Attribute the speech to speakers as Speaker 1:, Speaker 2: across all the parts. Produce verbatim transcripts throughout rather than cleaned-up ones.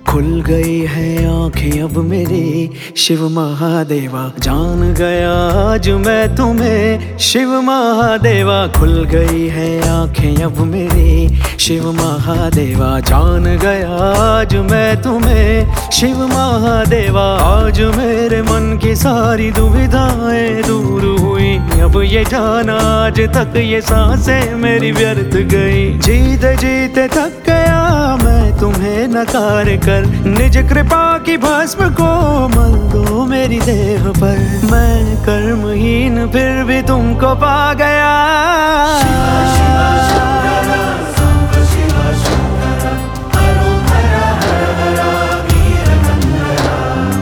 Speaker 1: खुल गई है आंखें अब मेरी शिव महादेवा, जान गया आज मैं तुम्हें शिव महादेवा। खुल गई है आंखें अब मेरी शिव महादेवा, जान गया आज मैं तुम्हें शिव महादेवा। आज मेरे मन की सारी दुविधाएं दूर हुई, अब ये जाना आज तक ये सांसें मेरी व्यर्थ गई। जीते जीते थक गया मैं तुम्हें नकार कर, निज कृपा की भस्म को मल दो मेरी देह पर। मैं कर्महीन फिर भी तुमको पा गया। शिवा, शिवा, शंकरा, सांब शिवा शंकरा, हरो हरा हर हरा वीर कंधरा।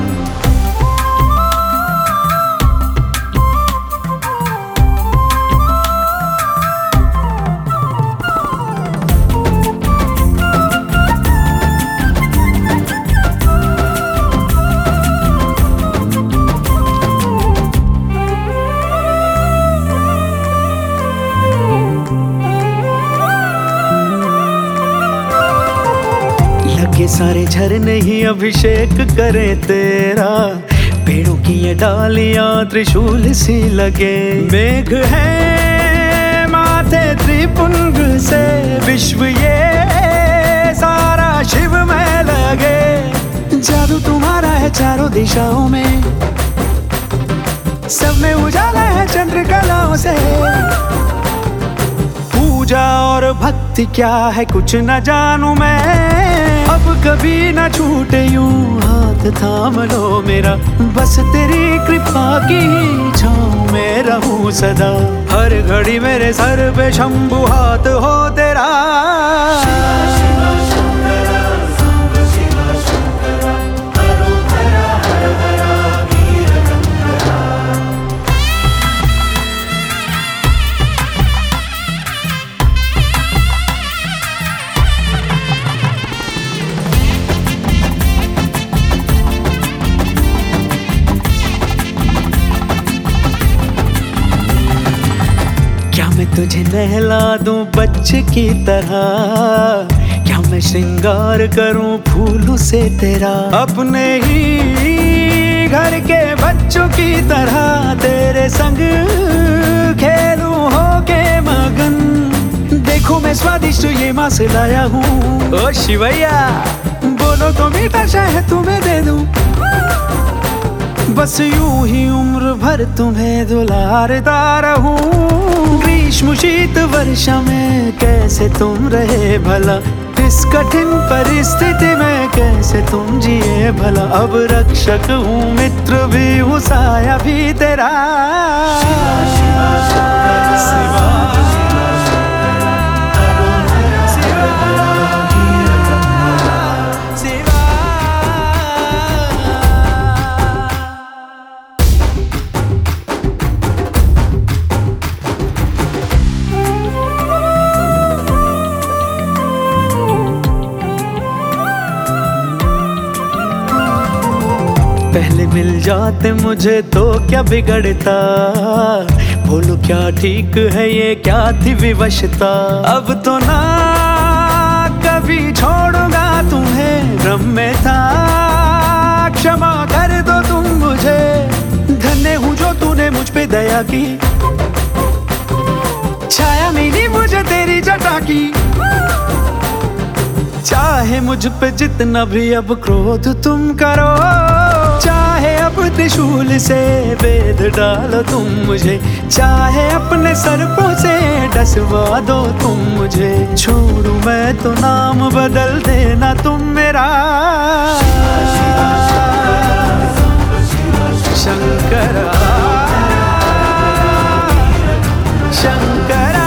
Speaker 1: के सारे झरने ही अभिषेक करे तेरा, पेड़ों की ये डालियां त्रिशूल सी लगे। मेघ है माथे त्रिपुंड से, विश्व ये सारा शिव में लगे। जादू तुम्हारा है चारों दिशाओं में, सब में उजाला है चंद्रकलाओं से। पूजा और भक्ति क्या है कुछ न जानू मैं, अब कभी न छूटे यूं हाथ थाम लो मेरा। बस तेरी कृपा की छाँव में रहूं सदा, हर घड़ी मेरे सर पे शंभु हाथ हो तेरा। शिवा, शिवा, शंकरा, सांब शिवा शंकरा, हरो हरा हर हरा वीर कंधरा। क्या मैं तुझे नहला दूं बच्चे की तरह, क्या मैं श्रृंगार करूं फूलों से तेरा। अपने ही घर के बच्चों की तरह तेरे संग खेलूं होके मगन। देखो मैं स्वादिष्ट ये मांस लाया हूँ, ओ शिवैया बोलो तो मीठा शहद तुम्हें दे दूं। बस यूं ही उम्र भर तुम्हें दुलारता रहूं। ग्रीष्म शीत वर्षा में कैसे तुम रहे भला, इस कठिन परिस्थिति में कैसे तुम जिए भला। अब रक्षक हूँ मित्र भी हूँ साया भी तेरा। शिवा, शिवा, शंकरा, शिवा, पहले मिल जाते मुझे तो क्या बिगड़ता, बोलो क्या ठीक है ये क्या थी विवशता। अब तो ना कभी छोड़ूंगा तुम्हें, भ्रम में था क्षमा कर दो तुम मुझे। धन्य हूँ जो तूने मुझ पे दया की, छाया मिली मुझे तेरी जटा की। चाहे मुझ पे जितना भी अब क्रोध तुम करो, चाहे अब त्रिशूल से वेद डालो तुम मुझे, चाहे अपने सर्पों से डसवा दो तुम मुझे। छोड़ू मैं तो नाम बदल देना तुम मेरा। शंकरा, शंकरा।